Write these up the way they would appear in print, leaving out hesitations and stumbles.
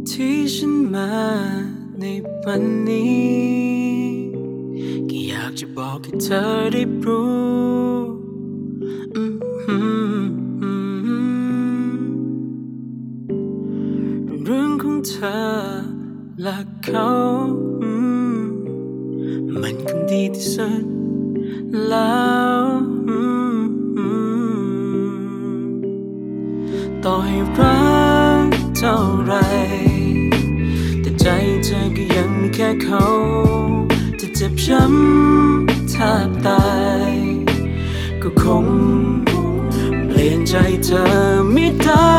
ที่ฉันมาในวันนี้แค่อยากจะบอกให้เธอได้รู้เรื่องของเธอและเขามันคงดีที่สุดแล้วต่อให้รักเท่าไรแต่ใจเธอก็ยังมีแค่เขาจะเจ็บช้ำแทบตายก็คงเปลี่ยนใจเธอไม่ได้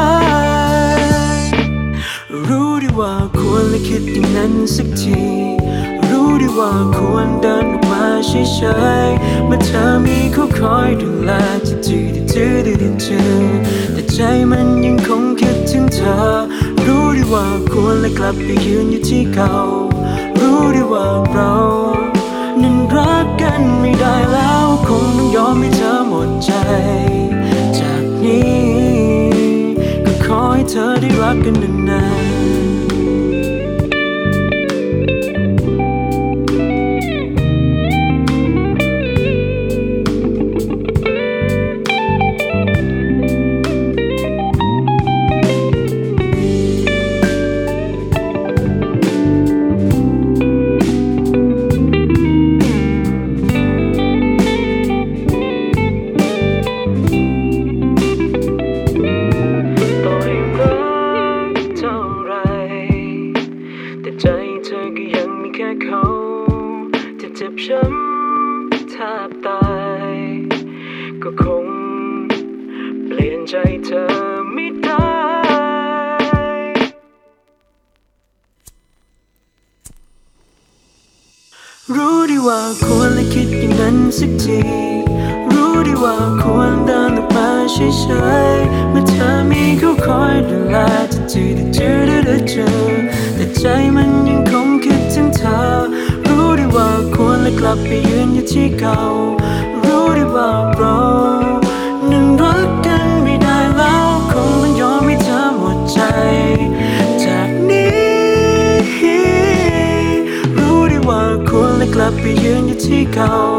รู้ดีว่าควรและคิดอย่างนั้นสักทีรู้ดีว่าควรเดินออกมาเฉยๆเมื่อเธอมีเขาคอยดูแลแต่ใจมันยังคงคิดถึงเธอรู้ดีว่าควรและกลับไปยืนอยู่ที่เก่ารู้ดีว่าเรานั้นรักกันไม่ได้แล้วคงต้องยอมให้เธอหมดใจจากนี้ก็ขอให้เธอได้รักกันนานๆใจเธอก็ยังมีแค่เขาที่เจ็บช้ำแทบตายก็คงเปลี่ยนใจเธอไม่ได้รู้ดีว่าควรและคิดอย่างนั้นสักทีรู้ดีว่าควรเดินออกมาเฉยๆเมื่อเธอมีเขาคอยดูแลแต่ใจมันยังคงคิดถึงเธอรู้ดีว่าควรและกลับไปยืนอยู่ที่เก่ารู้ดีว่าเรานั้นรักกันไม่ได้แล้วคงต้องยอมให้เธอหมดใจจากนี้รู้ดีว่าควรและกลับไปยืนอยู่ที่เก่า